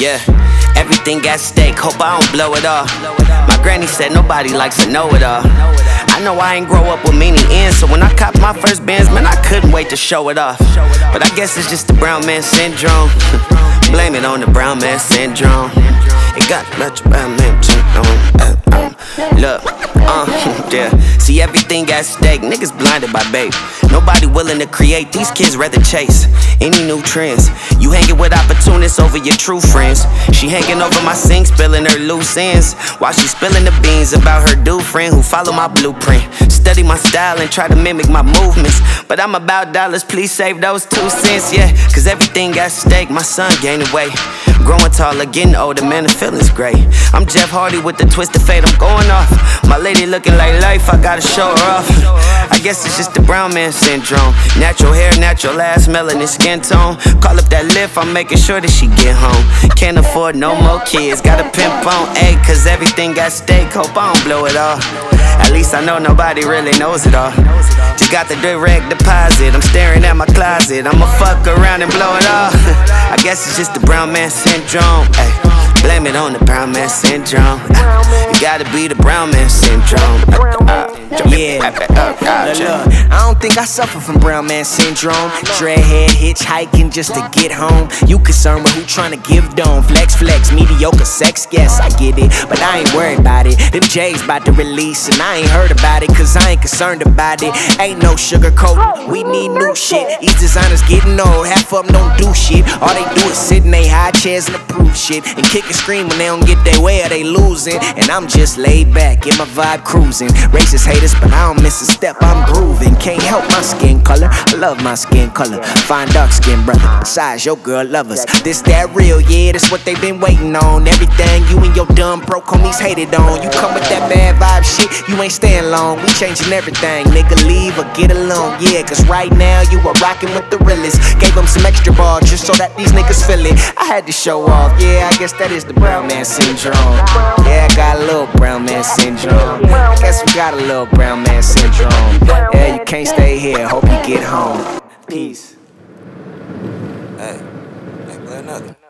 Yeah, everything at stake, hope I don't blow it off. My granny said nobody likes to know it all. I know I ain't grow up with many ends, so when I copped my first Benz, man, I couldn't wait to show it off. But I guess it's just the brown man syndrome. Blame it on the brown man syndrome. It got much brown man syndrome. Look, yeah. See everything at stake, niggas blinded by babe. Nobody willing to create, these kids rather chase any new trends. You hanging with opportunists over your true friends. She hanging over my sink, spilling her loose ends, while she spilling the beans about her dude friend who follow my blueprint. Study my style and try to mimic my movements, but I'm about dollars, please save those 2 cents, yeah. Cause everything at stake, my son gaining weight, growing taller, getting older, man, the feeling's great. I'm Jeff Hardy with the twisted fate, I'm going off. My lady looking like life, I gotta show her off. I guess it's just the brown man syndrome. Natural hair, natural ass, melanin skin tone. Call up that lift, I'm making sure that she get home. Can't afford no more kids, got a pimp on A, cause everything at stake, hope I don't blow it all. At least I know nobody really knows it all. Just got the direct deposit, I'm staring at my closet. I'ma fuck around and blow it all. I guess it's just the brown man syndrome. Ay, blame it on the brown man syndrome. It gotta be the brown man syndrome. Yeah, look, I don't think I suffer from brown man syndrome. Dreadhead hitchhiking just to get home. You concerned with who tryna give dome. Flex, mediocre sex, yes, I get it, but I ain't worried about it. Them J's about to release and I ain't heard about it, cause I ain't concerned about it. Ain't no sugarcoating, we need new shit. These designers getting old, half of them don't do shit. All they do is sit in they high chairs and approve shit, and kick and scream when they don't get their way or they losing. And I'm just laid back, get my vibe cruising. Racist haters, but I don't miss a step, I'm grooving. Can't help my skin color, I love my skin color. Fine dark skin brother, besides your girl love us. This that real, yeah, that's what they been waiting on. Everything you and your dumb broke homies hated on. You come with that bad vibe shit, you ain't staying long. We changing everything, nigga, leave or get along. Yeah, cause right now you are rocking with the realest. Gave them some extra ball just so that these niggas feel it. I had to show off, yeah, I guess that is the brown man syndrome. Yeah, I got a little brown man syndrome. I guess we got a little brown man syndrome. Yeah, you can't stay here, hope you get home. Peace. Hey, play another.